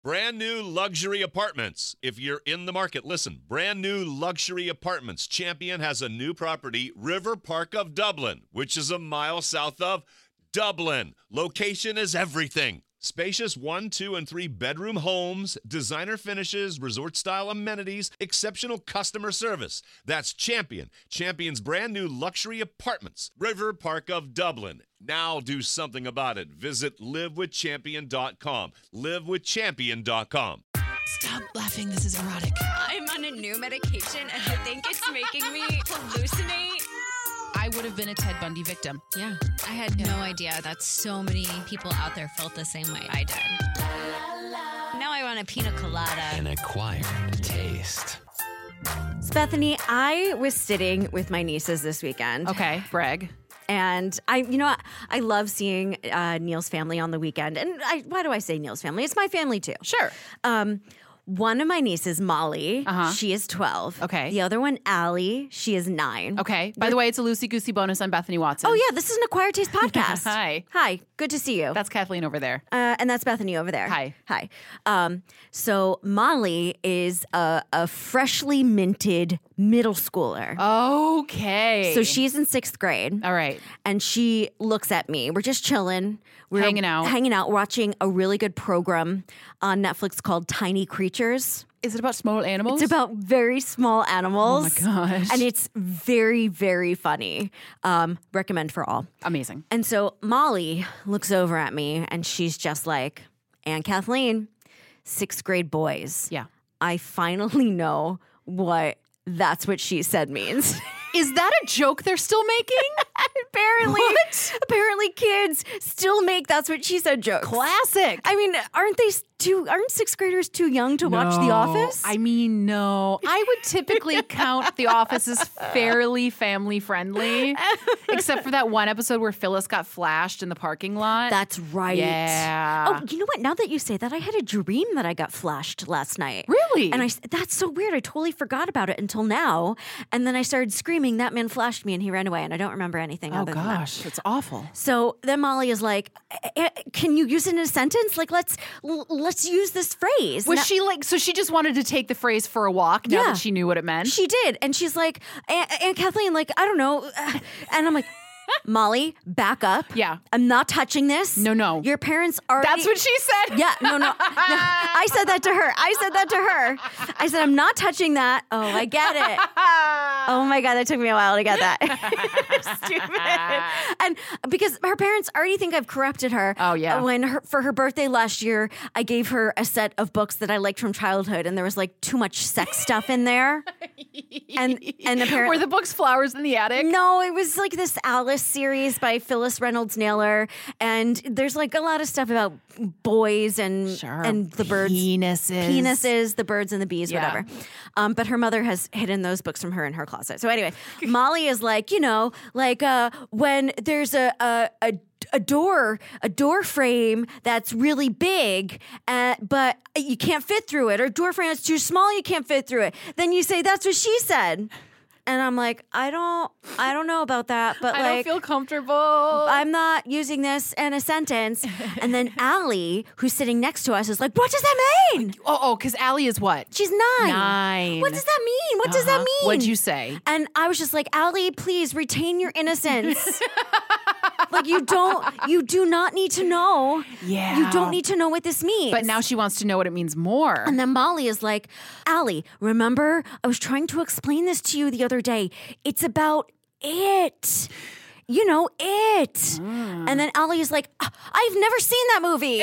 Brand new luxury apartments. If you're in the market, listen. Brand new luxury apartments. Champion has a new property, River Park of Dublin, which is a mile south of Dublin. Location is everything. Spacious 1, 2, and 3 bedroom homes, designer finishes, resort-style amenities, exceptional customer service. That's Champion. Champion's brand new luxury apartments. River Park of Dublin. Now do something about it. Visit livewithchampion.com. Livewithchampion.com. Stop laughing. This is erotic. I'm on a new medication and I think it's making me hallucinate. I would have been a Ted Bundy victim. Yeah. I had no idea that so many people out there felt the same way I did. Now I want a pina colada. An acquired taste. So Bethany, I was sitting with my nieces this weekend. Okay, brag. And I love seeing Neil's family on the weekend. And why do I say Neil's family? It's my family too. Sure. One of my nieces, Molly, she is 12. Okay. The other one, Allie, she is 9. Okay. By the way, it's a loosey-goosey bonus on Bethany Watson. Oh, yeah. This is an Acquired Taste podcast. Hi. Hi. Good to see you. That's Kathleen over there. And that's Bethany over there. Hi. Hi. So Molly is a freshly minted middle schooler. Okay. So she's in 6th grade. All right. And she looks at me. We're just chilling. We're hanging out, watching a really good program on Netflix called Tiny Creatures. Is it about small animals? It's about very small animals. Oh my gosh. And it's very, very funny. Recommend for all. Amazing. And so Molly looks over at me and she's just like, Aunt Kathleen, 6th grade boys. Yeah. I finally know what that's what she said means. Is that a joke they're still making? Apparently kids still make that's what she said jokes. Classic. I mean, aren't 6th graders too young to watch The Office? I mean, no. I would typically count The Office as fairly family friendly, except for that one episode where Phyllis got flashed in the parking lot. That's right. Yeah. Oh, you know what? Now that you say that, I had a dream that I got flashed last night. Really? And that's so weird. I totally forgot about it until now. And then I started screaming, that man flashed me and he ran away. And I don't remember anything Oh other than that. gosh, it's awful. So then Molly is like, can you use it in a sentence? Like, let's use this phrase. Was she like, so she just wanted to take the phrase for a walk now that she knew what it meant? She did. And she's like, Aunt Kathleen, like, I don't know. And I'm like, Molly, back up. Yeah. I'm not touching this. No. Your parents are. That's what she said? Yeah, no. I said that to her. I said, I'm not touching that. Oh, I get it. Oh my God, that took me a while to get that. Stupid. And because her parents already think I've corrupted her. Oh, yeah. For her birthday last year, I gave her a set of books that I liked from childhood, and there was like too much sex stuff in there. And apparently. Were the books Flowers in the Attic? No, it was like this Alice series by Phyllis Reynolds Naylor, and there's like a lot of stuff about boys and the birds, penises, the birds and the bees, whatever. But her mother has hidden those books from her in her closet. So anyway, Molly is like, when there's a door frame that's really big, but you can't fit through it, or a door frame that's too small, you can't fit through it. Then you say, that's what she said. And I'm like, I don't know about that, but I don't feel comfortable. I'm not using this in a sentence. And then Allie, who's sitting next to us, is like, what does that mean? Oh, because Allie is what? She's 9. What does that mean? What does that mean? What'd you say? And I was just like, Allie, please retain your innocence. Like, you do not need to know. Yeah. You don't need to know what this means. But now she wants to know what it means more. And then Molly is like, Allie, remember, I was trying to explain this to you the other day. It's about it. You know, it. And then Allie is like, I've never seen that movie.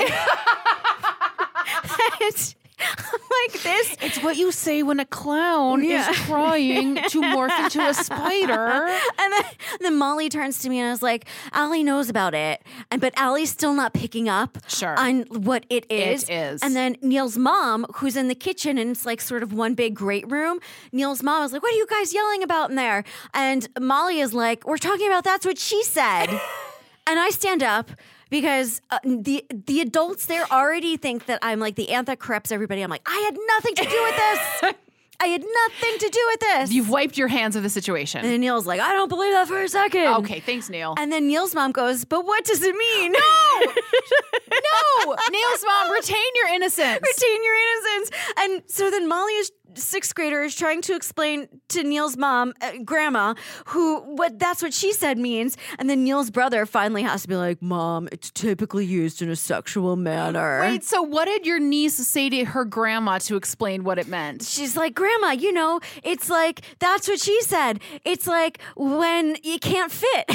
I'm like this. It's what you say when a clown is trying to morph into a spider. And then Molly turns to me and I was like, Allie knows about it. But Allie's still not picking up on what it is. It is. And then Neil's mom, who's in the kitchen, and it's like sort of one big great room. Neil's mom was like, what are you guys yelling about in there? And Molly is like, we're talking about that's what she said. And I stand up. Because the adults there already think that I'm like the aunt that corrupts everybody. I'm like, I had nothing to do with this. I had nothing to do with this. You've wiped your hands of the situation. And then Neil's like, I don't believe that for a second. Okay, thanks, Neil. And then Neil's mom goes, but what does it mean? No! Neil's mom, retain your innocence. Retain your innocence. And so then Molly is 6th grader is trying to explain to Neil's mom, grandma, that's what she said means. And then Neil's brother finally has to be like, Mom, it's typically used in a sexual manner. Wait, so what did your niece say to her grandma to explain what it meant? She's like, Grandma, it's like, that's what she said. It's like when you can't fit.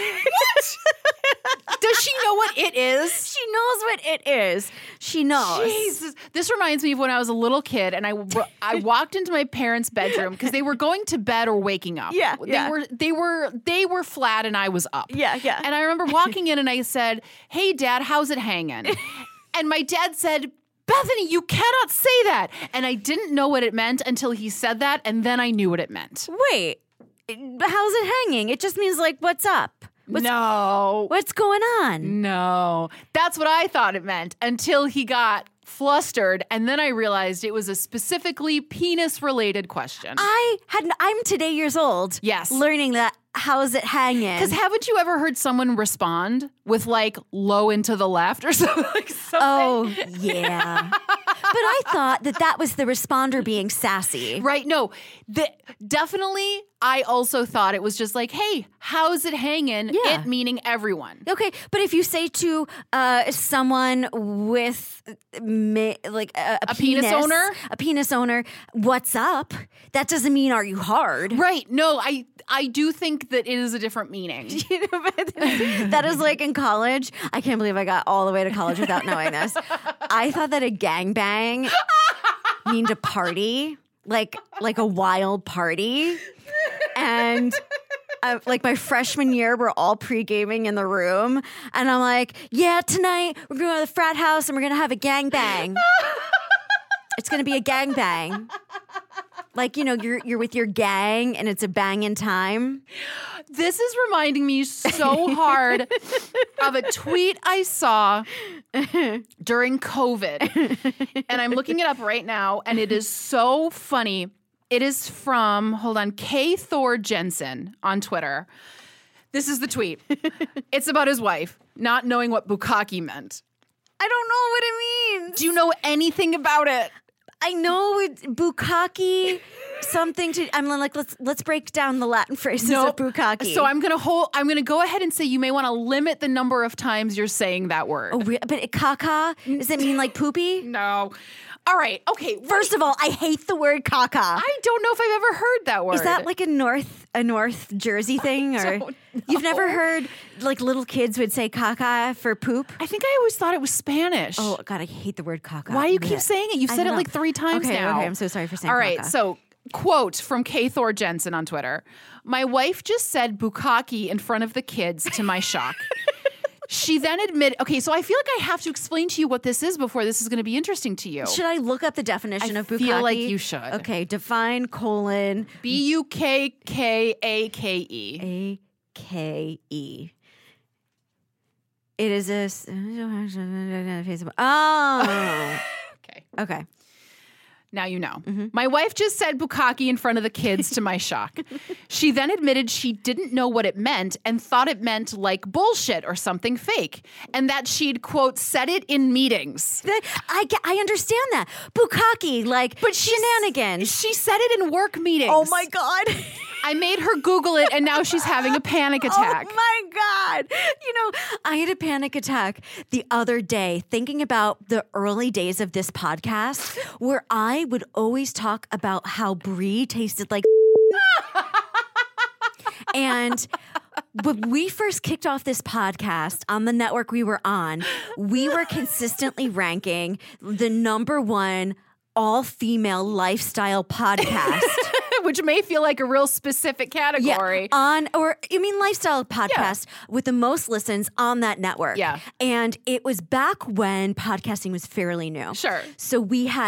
Does she know what it is? She knows what it is. She knows. Jesus. This reminds me of when I was a little kid and I walked into my parents' bedroom because they were going to bed or waking up. Yeah. They were flat and I was up. Yeah. And I remember walking in and I said, "Hey, Dad, how's it hanging?" And my dad said, "Bethany, you cannot say that." And I didn't know what it meant until he said that, and then I knew what it meant. Wait, how's it hanging? It just means like, what's up? What's going on? No. That's what I thought it meant until he got flustered, and then I realized it was a specifically penis-related question. I'm today years old. Yes. Learning that. How's it hanging? Because haven't you ever heard someone respond with like low and to the left or something? Oh, yeah. But I thought that was the responder being sassy. Right. No, definitely. I also thought it was just like, hey, how's it hanging? Yeah. It meaning everyone. Okay. But if you say to someone with like a penis owner, what's up? That doesn't mean are you hard? Right. No, I do think that it is a different meaning. That is like in college. I can't believe I got all the way to college without knowing this. I thought that a gangbang meant a party, like a wild party. And like my freshman year, we're all pre-gaming in the room. And I'm like, yeah, tonight we're going to the frat house and we're going to have a gangbang. It's going to be a gangbang. Like, you're with your gang and it's a banging time. This is reminding me so hard of a tweet I saw during COVID. And I'm looking it up right now, and it is so funny. It is from, K. Thor Jensen on Twitter. This is the tweet. It's about his wife not knowing what bukkake meant. I don't know what it means. Do you know anything about it? I know it's bukkake, something to. I'm like, let's break down the Latin phrases of bukkake. So I'm gonna go ahead and say you may want to limit the number of times you're saying that word. Oh, but caca, does it mean like poopy? No. All right. Okay. First of all, I hate the word caca. I don't know if I've ever heard that word. Is that like a North Jersey thing, or you've never heard like little kids would say caca for poop? I think I always thought it was Spanish. Oh God, I hate the word caca. Why do you keep saying it? You've said it like 3 times now. Okay, I'm so sorry for saying. All right. caca. So, quote from K. Thor Jensen on Twitter: "My wife just said bukkake in front of the kids to my shock." She then admitted, okay, so I feel like I have to explain to you what this is before this is going to be interesting to you. Should I look up the definition of bukkake? I feel like you should. Okay, define : bukkake. AKE. It is a. Oh. Okay. Now you know. Mm-hmm. My wife just said bukkake in front of the kids to my shock. She then admitted she didn't know what it meant and thought it meant like bullshit or something fake. And that she'd, quote, said it in meetings. I understand that. Bukkake, like but shenanigans. She said it in work meetings. Oh my God. I made her Google it and now she's having a panic attack. Oh my God. I had a panic attack the other day thinking about the early days of this podcast where I would always talk about how brie tasted like and when we first kicked off this podcast on the network we were on, we were consistently ranking the #1 all-female lifestyle podcast. Which may feel like a real specific category. Yeah, lifestyle podcast with the most listens on that network. Yeah. And it was back when podcasting was fairly new. Sure. So we had a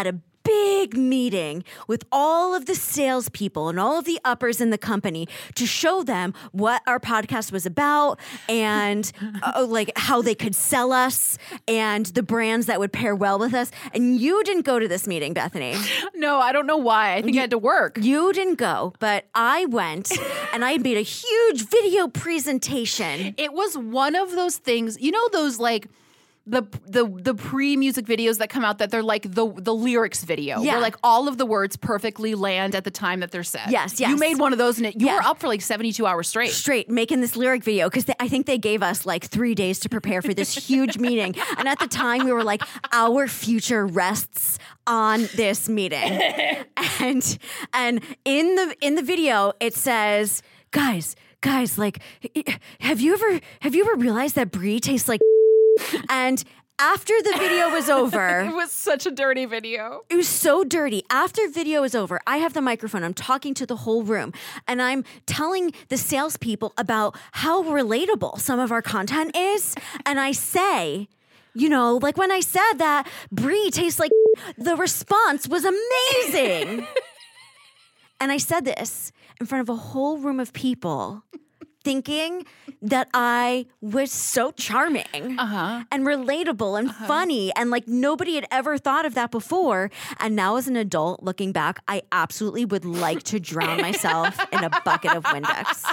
big meeting with all of the salespeople and all of the uppers in the company to show them what our podcast was about and like how they could sell us and the brands that would pair well with us. And you didn't go to this meeting, Bethany. No, I don't know why. I think I had to work. You didn't go, but I went and I made a huge video presentation. It was one of those things, you know, those like the pre-music videos that come out that they're like the lyrics video, where like all of the words perfectly land at the time that they're said. Yes. You made one of those and you were up for like 72 hours straight making this lyric video because I think they gave us like 3 days to prepare for this huge meeting. And at the time we were like, our future rests on this meeting. and in the video it says, guys, like, have you ever realized that brie tastes like and after the video was over... It was such a dirty video. It was so dirty. After video is over, I have the microphone. I'm talking to the whole room. And I'm telling the salespeople about how relatable some of our content is. And I say, you know, like when I said that brie tastes like... The response was amazing. And I said this in front of a whole room of people... thinking that I was so charming and relatable and funny and like nobody had ever thought of that before. And now as an adult looking back, I absolutely would like to drown myself in a bucket of Windex.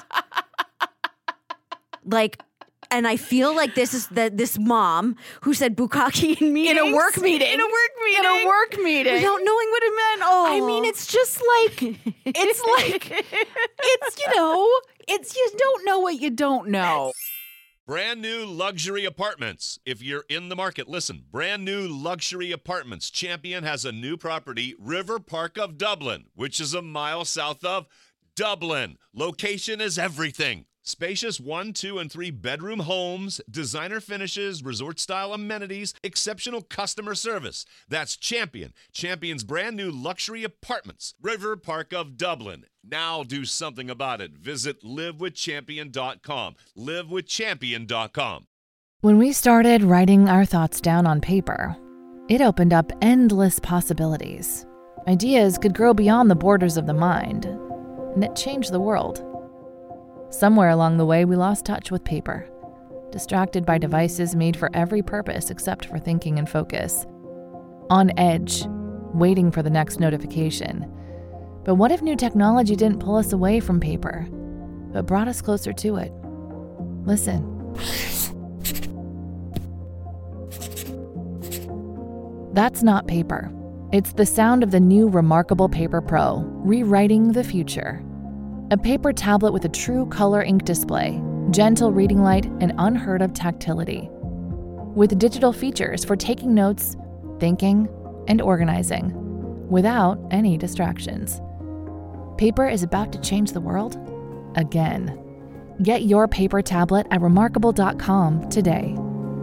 Like, and I feel like this is this mom who said bukkake in meetings. In a work meeting. Without knowing what it meant. Oh. I mean, it's just like, it's you don't know what you don't know. Brand new luxury apartments. If you're in the market, listen. Brand new luxury apartments. Champion has a new property, River Park of Dublin, which is a mile south of Dublin. Location is everything. Spacious 1, 2, and 3 bedroom homes, designer finishes, resort-style amenities, exceptional customer service. That's Champion. Champion's brand new luxury apartments, River Park of Dublin. Now do something about it. Visit livewithchampion.com. livewithchampion.com. When we started writing our thoughts down on paper, it opened up endless possibilities. Ideas could grow beyond the borders of the mind, and it changed the world. Somewhere along the way, we lost touch with paper, distracted by devices made for every purpose except for thinking and focus. On edge, waiting for the next notification. But what if new technology didn't pull us away from paper, but brought us closer to it? Listen. That's not paper. It's the sound of the new Remarkable Paper Pro, rewriting the future. A paper tablet with a true color ink display, gentle reading light, and unheard of tactility. With digital features for taking notes, thinking, and organizing, without any distractions. Paper is about to change the world again. Get your paper tablet at remarkable.com today.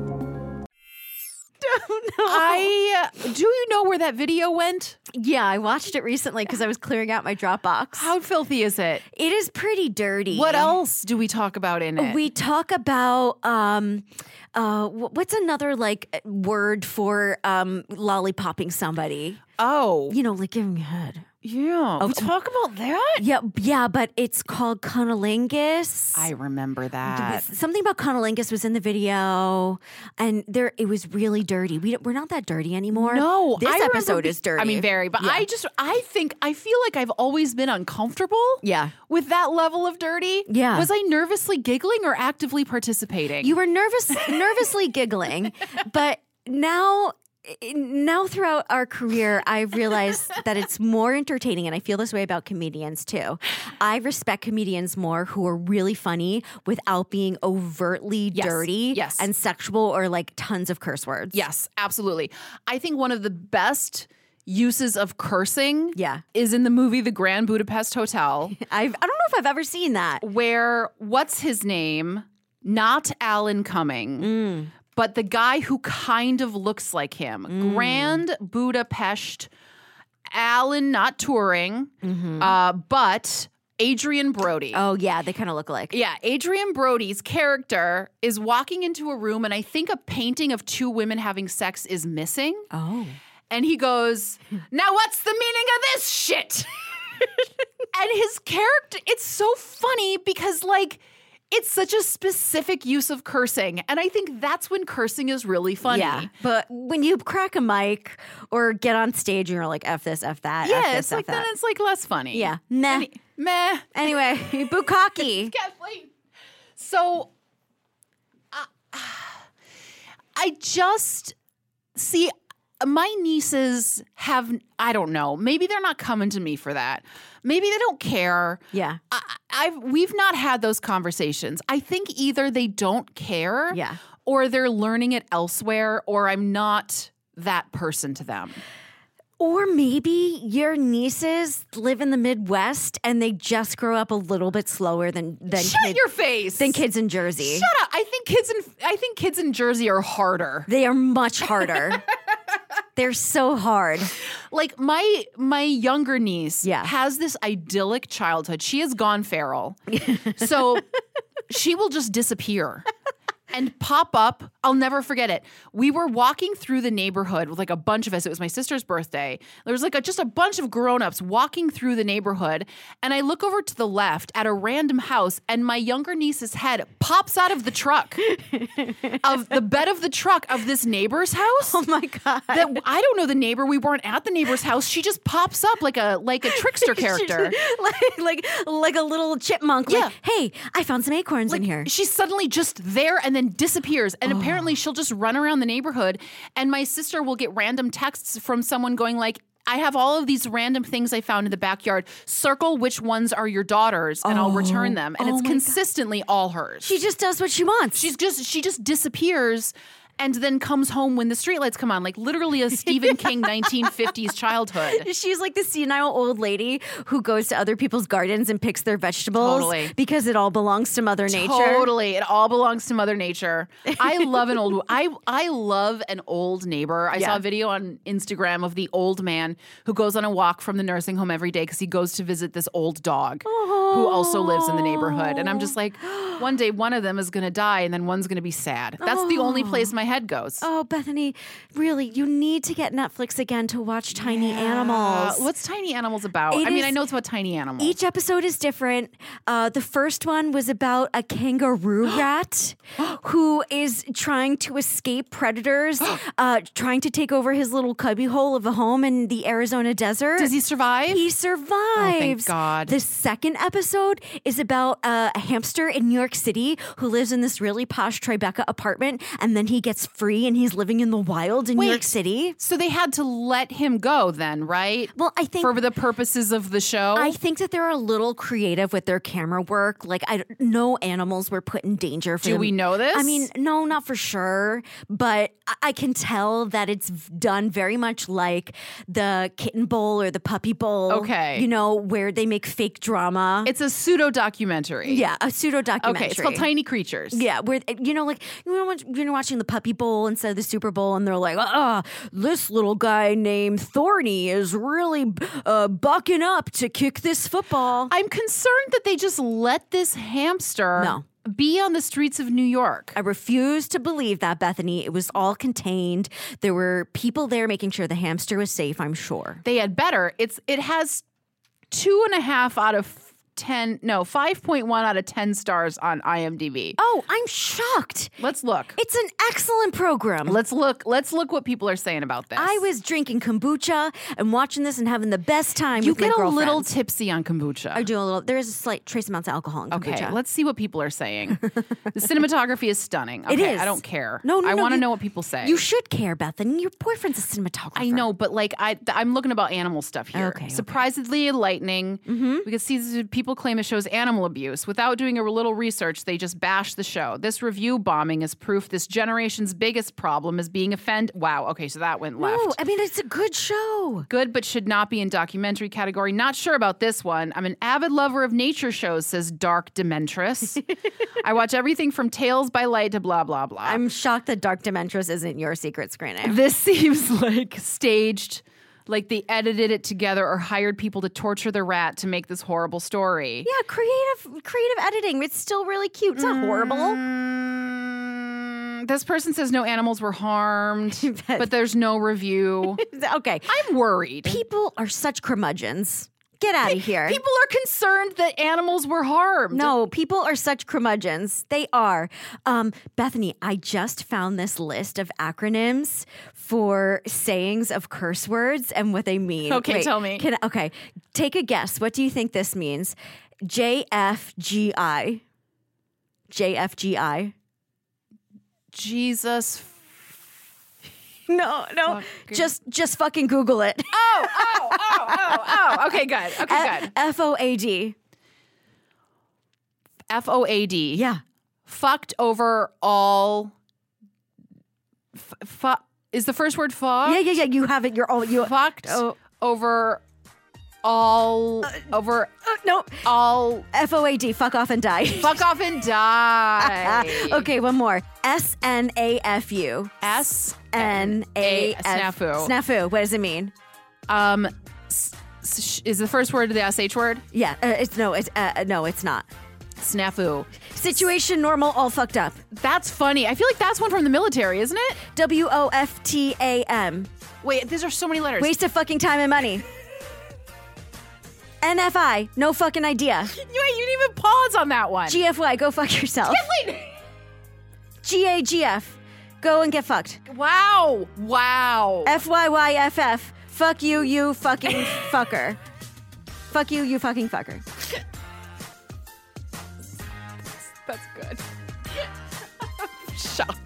Do you know where that video went? Yeah, I watched it recently because I was clearing out my Dropbox. How filthy is it? It is pretty dirty. What else do we talk about in it? We talk about what's another like word for lollipopping somebody? Oh, you know, like giving a head. Yeah, we talk about that? Yeah, but it's called cunnilingus. I remember that. Something about cunnilingus was in the video, and it was really dirty. We're not that dirty anymore. No, this episode is dirty. I mean, very, but I feel like I've always been uncomfortable. Yeah, with that level of dirty. Yeah, was I nervously giggling or actively participating? You were nervously giggling, but now throughout our career, I've realized that it's more entertaining, and I feel this way about comedians too. I respect comedians more who are really funny without being overtly dirty and sexual or like tons of curse words. Yes, absolutely. I think one of the best uses of cursing is in the movie The Grand Budapest Hotel. I don't know if I've ever seen that. Where, what's his name? Not Alan Cumming. But the guy who kind of looks like him. Grand Budapest, Alan, not Turing, but Adrian Brody. Oh, yeah, they kind of look alike. Yeah, Adrian Brody's character is walking into a room, and I think a painting of two women having sex is missing. Oh. And he goes, now what's the meaning of this shit? And his character, it's so funny because like, it's such a specific use of cursing. And I think that's when cursing is really funny. Yeah, but when you crack a mic or get on stage and you're like, F this, F that, yeah, F this, it's like, then it's like less funny. Yeah, meh. Meh. Anyway, bukkake. Kathleen. So, I just, see, my nieces have, I don't know, maybe they're not coming to me for that. Maybe they don't care. Yeah. We've not had those conversations. I think either they don't care or they're learning it elsewhere or I'm not that person to them. Or maybe your nieces live in the Midwest and they just grow up a little bit slower than Shut your face. Than kids in Jersey. Shut up. I think kids in Jersey are harder. They are much harder. They're so hard. Like my younger niece has this idyllic childhood. She has gone feral. So she will just disappear and pop up. I'll never forget it. We were walking through the neighborhood with like a bunch of us. It was my sister's birthday. There was like just a bunch of grown-ups walking through the neighborhood. And I look over to the left at a random house and my younger niece's head pops out of the truck, of the bed of the truck of this neighbor's house. Oh my God. I don't know the neighbor. We weren't at the neighbor's house. She just pops up like a trickster character. like a little chipmunk. Yeah. Like, hey, I found some acorns in here. She's suddenly just there and then disappears. And apparently she'll just run around the neighborhood and my sister will get random texts from someone going like, I have all of these random things I found in the backyard. Circle which ones are your daughters and I'll return them. And it's consistently all hers. She just does what she wants. She just disappears and then comes home when the streetlights come on, like literally a Stephen King 1950s childhood. She's like the senile old lady who goes to other people's gardens and picks their vegetables because it all belongs to Mother Nature. Totally. It all belongs to Mother Nature. I love an old neighbor. I saw a video on Instagram of the old man who goes on a walk from the nursing home every day because he goes to visit this old dog who also lives in the neighborhood. And I'm just like, one day one of them is going to die and then one's going to be sad. That's the only place my head goes. Oh, Bethany, really, you need to get Netflix again to watch Tiny Animals. What's Tiny Animals about? I mean, I know it's about tiny animals. Each episode is different. The first one was about a kangaroo rat who is trying to escape predators, trying to take over his little cubbyhole of a home in the Arizona desert. Does he survive? He survives. Oh, thank God. The second episode is about a hamster in New York City who lives in this really posh Tribeca apartment, and then he gets free and he's living in the wild in New York City. So they had to let him go then, right? Well, I think for the purposes of the show. I think that they're a little creative with their camera work. Like, no animals were put in danger for them. Do we know this? I mean, no, not for sure, but I can tell that it's done very much like the Kitten Bowl or the Puppy Bowl. Okay. You know, where they make fake drama. It's a pseudo documentary. Yeah, a pseudo documentary. Okay, it's called Tiny Creatures. Yeah, where, you know, like, you're watching the Puppy Bowl instead of the Super Bowl, and they're like, this little guy named Thorny is really bucking up to kick this football. I'm concerned that they just let this hamster be on the streets of New York. I refuse to believe that, Bethany. It was all contained. There were people there making sure the hamster was safe, I'm sure. They had better. It has 2.5 out of 10, no, 5.1 out of 10 stars on IMDb. Oh, I'm shocked. Let's look. It's an excellent program. Let's look what people are saying about this. I was drinking kombucha and watching this and having the best time with my girlfriends. You get a little tipsy on kombucha. I do a little. There is a slight trace amounts of alcohol in kombucha. Okay, let's see what people are saying. The cinematography is stunning. Okay, it is. I don't care. No, I want to know what people say. You should care, Bethany. Your boyfriend's a cinematographer. I know, but like I'm looking about animal stuff here. Okay. Surprisingly enlightening. Mm-hmm. We can see people claim it shows animal abuse. Without doing a little research, they just bash the show. This review bombing is proof this generation's biggest problem is being offended. Wow. Okay, so that went left. No, I mean, it's a good show. Good, but should not be in documentary category. Not sure about this one. I'm an avid lover of nature shows, says Dark Dementress. I watch everything from Tales by Light to blah, blah, blah. I'm shocked that Dark Dementress isn't your secret screening. This seems like staged, like they edited it together or hired people to torture the rat to make this horrible story. Yeah, creative editing. It's still really cute. It's not horrible. This person says no animals were harmed, but there's no review. Okay. I'm worried. People are such curmudgeons. Get out of here. People are concerned that animals were harmed. No, people are such curmudgeons. They are. Bethany, I just found this list of acronyms for sayings of curse words and what they mean. Okay, tell me. Okay, take a guess. What do you think this means? JFGI. JFGI. Jesus. No. Just fucking Google it. Oh. Okay, good. Okay, good. FOAD. FOAD. Yeah. Fucked over all. Is the first word fuck? Yeah. You have it. You're all you fucked over all over. No. All FOAD. Fuck off and die. Fuck off and die. Okay, one more. SNAFU. SNAF. Snafu. Snafu. What does it mean? Is the first word the SH word? Yeah. It's not. Snafu. Situation normal, all fucked up. That's funny. I feel like that's one from the military, isn't it? WOFTAM. Wait, these are so many letters. Waste of fucking time and money. NFI. No fucking idea. You didn't even pause on that one. GFY. Go fuck yourself. GAGF. Go and get fucked. Wow. FYYFF. Fuck you, you fucking fucker. Fuck you, you fucking fucker. That's good. I'm shocked.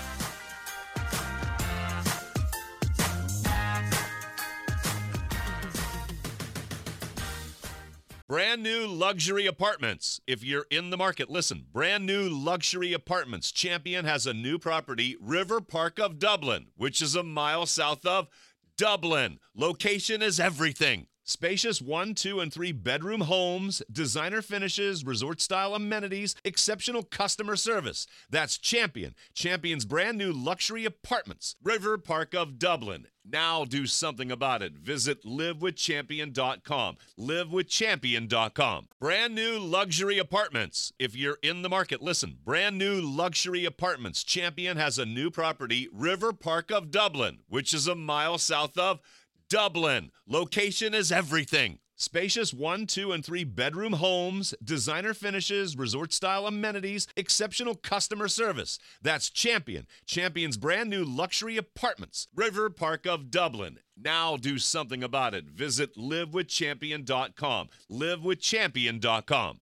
Brand new luxury apartments. If you're in the market, listen. Brand new luxury apartments. Champion has a new property, River Park of Dublin, which is a mile south of Dublin. Location is everything. Spacious 1, 2, and 3 bedroom homes, designer finishes, resort-style amenities, exceptional customer service. That's Champion. Champion's brand new luxury apartments. River Park of Dublin. Now do something about it. Visit livewithchampion.com. Livewithchampion.com. Brand new luxury apartments. If you're in the market, listen. Brand new luxury apartments. Champion has a new property, River Park of Dublin, which is a mile south of Dublin. Location is everything. Spacious 1, 2, and 3 bedroom homes, designer finishes, resort-style amenities, exceptional customer service. That's Champion. Champion's brand new luxury apartments. River Park of Dublin. Now do something about it. Visit livewithchampion.com. Livewithchampion.com.